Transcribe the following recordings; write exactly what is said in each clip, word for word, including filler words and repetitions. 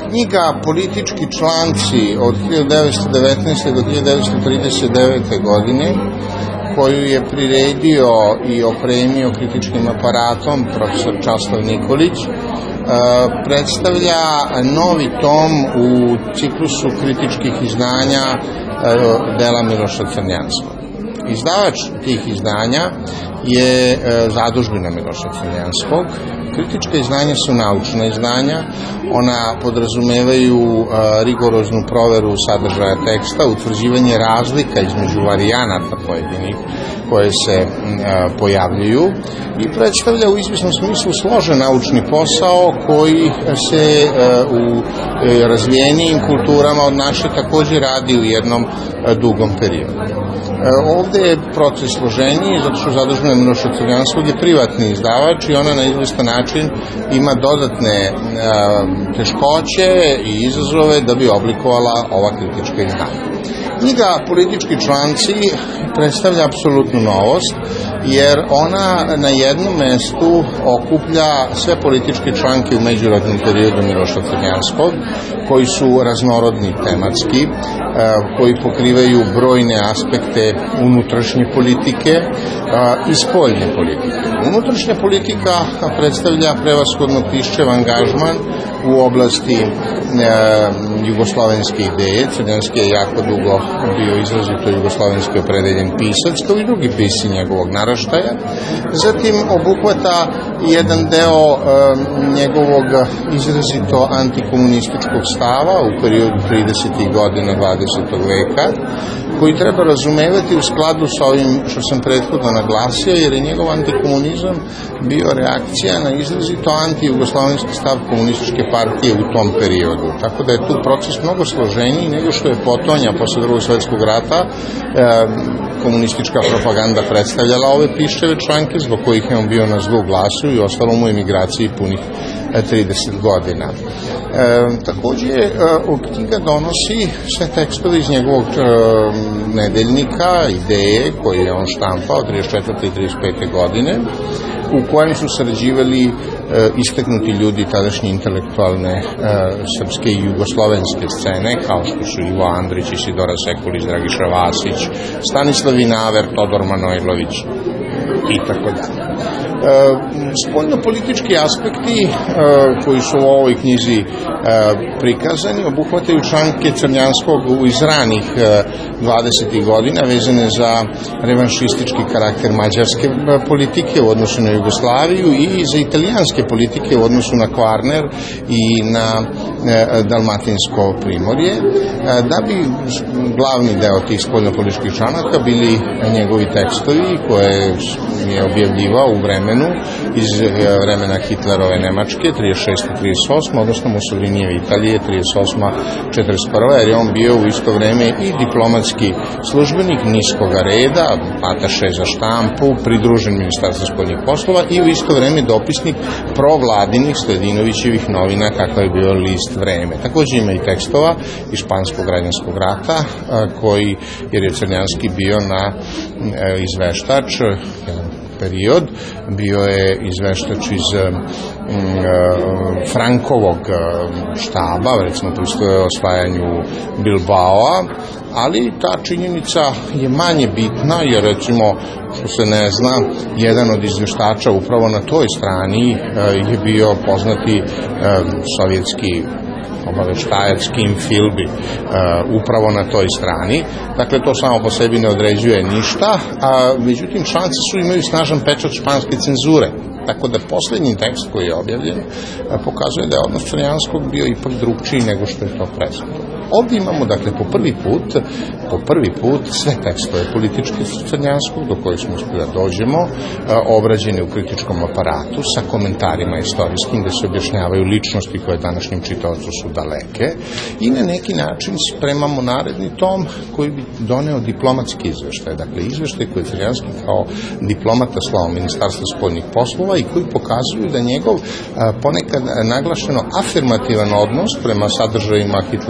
Knjiga Politički članci od hiljadu devetsto devetnaeste. do hiljadu devetsto trideset devete. godine, koju je priredio i opremio kritičkim aparatom profesor Časlav Nikolić, predstavlja novi tom u ciklusu kritičkih izdanja dela Miloša Crnjanskog. Izdavač tih izdanja je Zadužbina Miloša Crnjanskog. Kritička izdanja su naučna izdanja, ona podrazumevaju rigoroznu proveru sadržaja teksta, utvrđivanje razlika između varijanata pojedinih koje se pojavljuju i predstavlja u izvjesnom smislu složen naučni posao koji se u razvijenijim kulturama od naše također radi u jednom dugom periodu. Ovde je proces složeniji, zato što Zadužbina Miloša Crnjanskog je privatni izdavač i ona na izvestan način ima dodatne teškoće i izazove da bi oblikovala ova kritička izdanja. Knjiga Politički članci predstavlja apsolutnu novost, jer ona na jednom mestu okuplja sve političke članke u međuratnom periodu Miloša Crnjanskog, koji su raznorodni tematski, koji pokrivaju brojne aspekte unutrašnje politike i spoljne politike. Unutrašnja politika predstavlja prevashodno Tiščev angažman u oblasti jugoslovenske ideje. Crnjanski je jako dugo bio izrazito jugoslovenski opredeljen pisac, kao i drugi pisci njegovog naraštaja. Zatim obuhvata jedan deo e, njegovog izrazito antikomunističkog stava u periodu tridesetih godina dvadesetog veka, koji treba razumevati u skladu sa ovim što sam prethodno naglasio, jer je njegov antikomunizam bio reakcija na izrazito antijugoslovenski stav komunističke partije u tom periodu. Tako da je tu proces mnogo složeniji nego što je potonja posle Drugog svjetskog rata e, komunistička propaganda predstavljala ove Tiščeve članke, zbog kojih je on bio na zlu glasu i ostalo mu emigraciji punih trideset godina. E, također e, knjiga donosi sve tekstove iz njegovog e, nedeljnika, ideje koje je on štampao trideset četvrte i trideset pete. godine, u kojem su sarađivali e, istaknuti ljudi tadašnje intelektualne e, srpske i jugoslovenske scene, kao što su Ivo Andrić, Isidora Sekulić, Dragiša Vasić, Stanislav Vinaver, Todor Manojlović i tako dalje. E, spoljno-politički aspekti e, koji su u ovoj knjizi e, prikazani obuhvataju članke Crnjanskog iz ranih e, dvadesetih godina vezane za revanšistički karakter mađarske politike u odnosu na Jugoslaviju i za italijanske politike u odnosu na Kvarner i na e, Dalmatinsko primorje, e, da bi glavni deo tih spoljno-političkih članaka bili njegovi tekstovi koje je objavljivao u vremenu iz vremena Hitlerove Nemačke trideset šeste do trideset osme. odnosno Mussolinijeve Italije trideset osme do četrdeset prve. jer je on bio u isto vreme i diplomatski službenik niskoga reda, ataše za štampu, pridružen Ministarstvu spoljnih poslova i u isto vreme dopisnik provladinih Stojadinovićevih novina, kakav je bio list Vreme. Također ima i tekstova iz Španskog građanskog rata, koji, jer je Crnjanski bio na izveštač period, bio je izveštač iz um, Frankovog štaba, recimo pristoje o osvajanju Bilbaoa, ali ta činjenica je manje bitna, jer recimo, što se ne zna, jedan od izveštača upravo na toj strani je bio poznati sovjetski obaveštajac Kim Philby uh, upravo na toj strani. Dakle, to samo po sebi ne određuje ništa, a međutim članci su imaju snažan pečat španske cenzure. Tako da posljednji tekst koji je objavljen pokazuje da je odnos Crnjanskog bio ipak drugčiji nego što je to prezentno. Ovdje imamo, dakle, po prvi put, po prvi put sve tekstove političke Crnjanskog do kojih smo uspjeli da dođemo, obrađeni u kritičkom aparatu sa komentarima istorijskim gde se objašnjavaju ličnosti koje današnjem čitaocu su daleke i na neki način spremamo naredni tom koji bi doneo diplomatski izveštaj. Dakle, izveštaj koji je Crnjanski kao diplomata slao Ministarstva spoljnih poslova i koji pokazuju da njegov ponekad naglašeno afirmativan odnos prema sadržajima Hitlerove Nemačke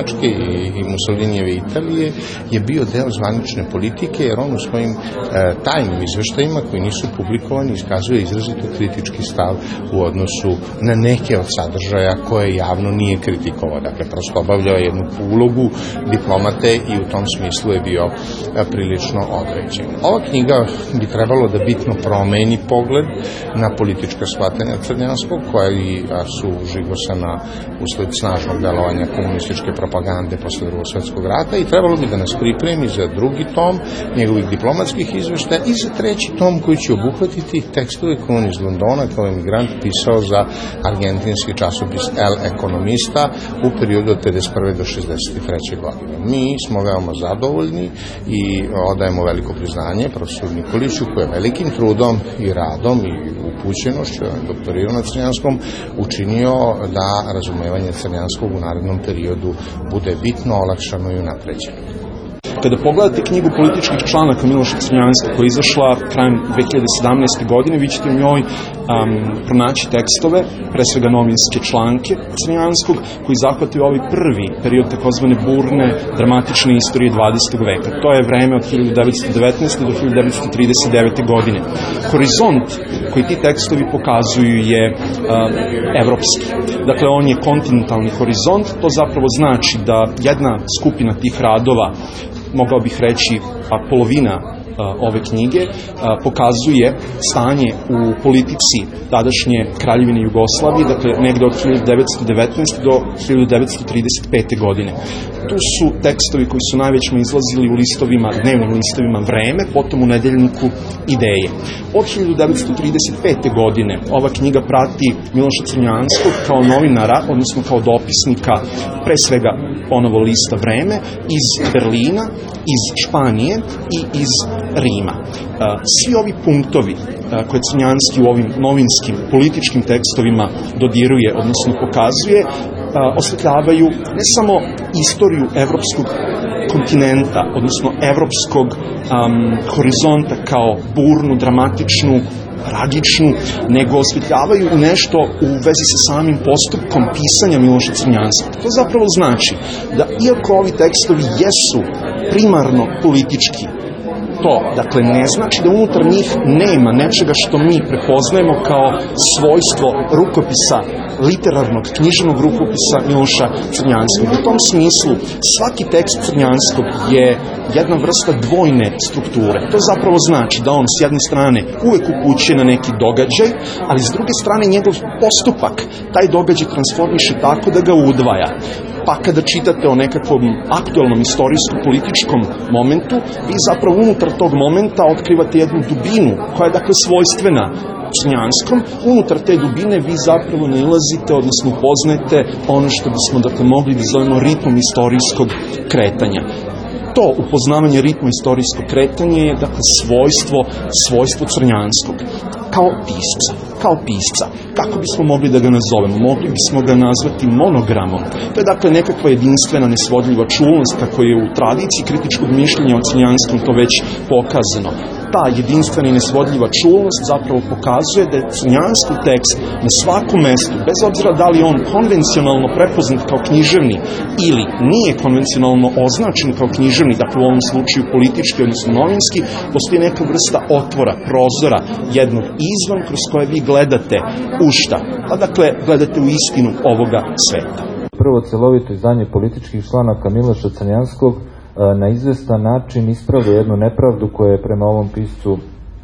Njemačke i Mussolinijeve Italije je bio deo zvanične politike, jer on u svojim e, tajnim izveštajima koji nisu publikovani iskazuje izrazito kritički stav u odnosu na neke od sadržaja koje javno nije kritikovao. Dakle, prosto obavljao jednu ulogu diplomate i u tom smislu je bio e, prilično određen. Ova knjiga bi trebalo da bitno promeni pogled na politička shvatanja Crnjanskog, koja i su žigosana usled snažnog delovanja komunističke propagande posle Drugog svetskog rata, i trebalo bi da nas pripremi za drugi tom njegovih diplomatskih izveštaja i za treći tom koji će obuhvatiti tekstove koje on iz Londona kao emigrant pisao za argentinski časopis El Economista u periodu od pedeset prve do šezdeset treće godine. Mi smo veoma zadovoljni i odajemo veliko priznanje profesoru Nikoliću, koji je velikim trudom i radom i upućenošću, doktorirao na Crnjanskom, učinio da razumevanje Crnjanskog u narednom periodu bude bitno olakšano i unapređeno. Kada pogledate knjigu političkih članaka Miloša Crnjanskog koja je izašla krajem dve hiljade sedamnaeste. godine, vi ćete u njoj um, pronaći tekstove, pre svega novinske članke Crnjanskog, koji zahvataju ovaj prvi period takozvane burne, dramatične istorije dvadesetog veka. To je vreme od hiljadu devetsto devetnaeste. do hiljadu devetsto trideset devete. godine. Horizont koji ti tekstovi pokazuju je uh, evropski. Dakle, on je kontinentalni horizont. To zapravo znači da jedna skupina tih radova, mogao bih reći, pa polovina ove knjige, pokazuje stanje u politici tadašnje Kraljevine Jugoslavije, dakle negde od hiljadu devetsto devetnaeste. do hiljadu devetsto trideset pete. godine. Tu su tekstovi koji su najvećima izlazili u listovima, dnevnim listovima Vreme, potom u nedeljniku Ideje. Od hiljadu devetsto trideset pete. godine ova knjiga prati Miloša Crnjanskog kao novinara, odnosno kao dopisnika, pre svega ponovo lista Vreme, iz Berlina, iz Španije i iz Rima. Svi ovi punktovi koje Crnjanski u ovim novinskim političkim tekstovima dodiruje, odnosno pokazuje, osvetljavaju ne samo istoriju evropskog kontinenta, odnosno evropskog um, horizonta kao burnu, dramatičnu, tragičnu, nego osvetljavaju nešto u vezi sa samim postupkom pisanja Miloša Crnjanskog. To zapravo znači da, iako ovi tekstovi jesu primarno politički, to, dakle, ne znači da unutar njih nema nečega što mi prepoznajemo kao svojstvo rukopisa, literarnog, književnog rukopisa Miloša Crnjanskog. U tom smislu, svaki tekst Crnjanskog je jedna vrsta dvojne strukture. To zapravo znači da on s jedne strane uvek upućuje na neki događaj, ali s druge strane njegov postupak taj događaj transformiše tako da ga udvaja. Pa kada čitate o nekakvom aktuelnom istorijsko-političkom momentu, vi zapravo unutar tog momenta otkrivate jednu dubinu koja je dakle svojstvena Crnjanskom. Unutar te dubine vi zapravo nailazite, odnosno upoznajete ono što bismo dakle mogli da zovemo ritmom istorijskog kretanja. To upoznavanje ritma istorijskog kretanja je dakle svojstvo, svojstvo Crnjanskog kao pisca, kao pisca. Kako bismo mogli da ga nazovemo? Mogli bismo ga nazvati monogramom. To je dakle nekakva jedinstvena, nesvodljiva čulnost, kako je u tradiciji kritičkog mišljenja o Crnjanskom to već pokazano. Ta jedinstvena i nesvodljiva čulnost zapravo pokazuje da je Crnjanskog tekst na svakom mestu, bez obzira da li on konvencionalno prepoznat kao književni ili nije konvencionalno označen kao književni, dakle u ovom slučaju politički, odnosno novinski, postoji neka vrsta otvora, prozora, jednog izvan kroz koje vi gledate u šta? Pa dakle, gledate u istinu ovoga sveta. Prvo celovito izdanje političkih članaka Miloša Crnjanskog na izvestan način ispravlja jednu nepravdu koja je prema ovom piscu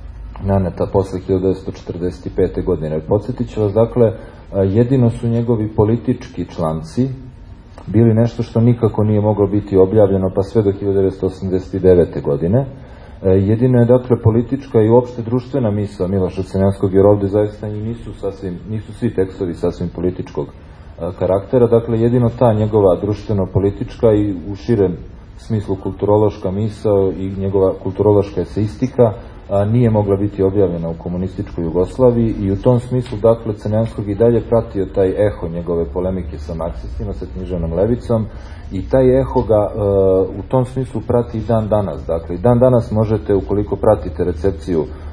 naneta posle hiljadu devetsto četrdeset pete. godine. Podsjetit ću vas, dakle, jedino su njegovi politički članci bili nešto što nikako nije moglo biti objavljeno pa sve do hiljadu devetsto osamdeset devete. godine. Jedino je, dakle, politička i uopšte društvena misao Miloša Crnjanskog, jer ovde zaista i nisu, sasvim, nisu svi tekstovi sasvim političkog karaktera, dakle, jedino ta njegova društveno-politička i u širem smislu kulturološka misao i njegova kulturološka eseistika nije mogla biti objavljena u komunističkoj Jugoslaviji i u tom smislu, dakle, Crnjanskog i dalje pratio taj eho njegove polemike sa marksistima, sa književnom levicom, i taj eho ga u tom smislu prati i dan danas. Dakle, i dan danas možete, ukoliko pratite recepciju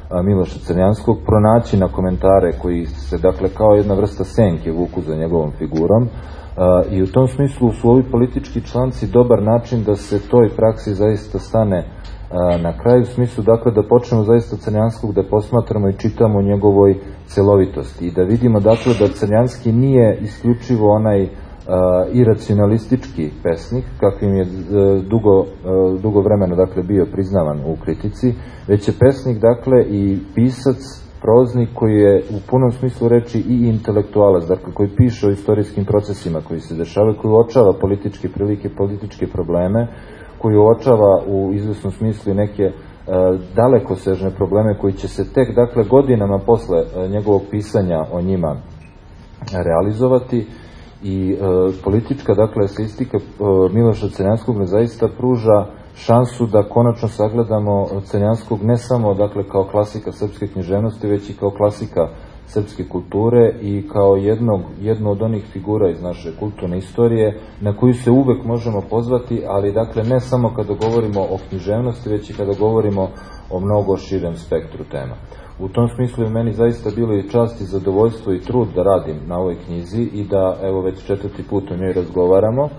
Miloša Crnjanskog, pronaći na komentare koji se, dakle, kao jedna vrsta senke vuku za njegovom figurom, i u tom smislu su ovi politički članci dobar način da se toj praksi zaista stane na kraju, u smislu, dakle, da počnemo zaista Crnjanskog da posmatramo i čitamo u njegovoj celovitosti i da vidimo, dakle, da Crnjanski nije isključivo onaj iracionalistički pesnik, kakvim je dugo, dugo vremena, dakle, bio priznavan u kritici, već je pesnik, dakle, i pisac, proznik koji je u punom smislu reči i intelektualac, dakle, koji piše o istorijskim procesima koji se dešavaju, koji uočava političke prilike, političke probleme, koji uočava u izvesnom smislu neke e, dalekosežne probleme koji će se tek, dakle, godinama posle e, njegovog pisanja o njima realizovati. I e, politička, dakle, eseistika e, Miloša Crnjanskog ne zaista pruža šansu da konačno sagledamo Crnjanskog ne samo, dakle, kao klasika srpske književnosti, već i kao klasika srpske kulture i kao jednog, jedno od onih figura iz naše kulturne istorije na koju se uvek možemo pozvati, ali, dakle, ne samo kada govorimo o književnosti, već i kada govorimo o mnogo širem spektru tema. U tom smislu je meni zaista bilo i čast i zadovoljstvo i trud da radim na ovoj knjizi i da, evo, već četvrti put o njoj razgovaramo. Uh,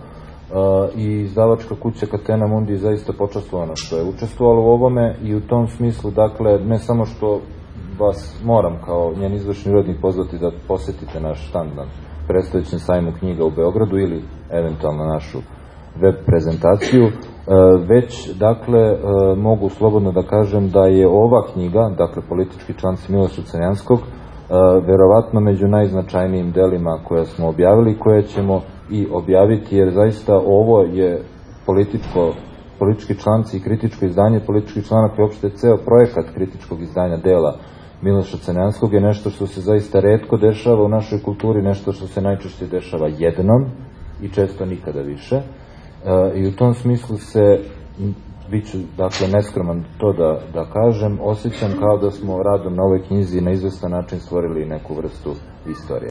i izdavačka kuća Catena Mundi je zaista počastvovana što je učestvovala u ovome i u tom smislu, dakle, ne samo što vas moram kao njen izvršni urednik pozvati da posetite naš štand na predstojećem sajmu knjiga u Beogradu ili eventualno našu web prezentaciju, već, dakle, mogu slobodno da kažem da je ova knjiga, dakle, Politički članci Miloša Crnjanskog, verovatno među najznačajnijim delima koje smo objavili, koje ćemo i objaviti, jer zaista ovo je političko, politički članci i kritičko izdanje političkih članaka i uopšte ceo projekat kritičkog izdanja dela Miloša Crnjanskog je nešto što se zaista retko dešava u našoj kulturi, nešto što se najčešće dešava jednom i često nikada više. E, i u tom smislu se, bit ću, dakle, neskroman to da, da kažem, osjećam kao da smo radom na ovoj knjizi na izvestan način stvorili neku vrstu istorije.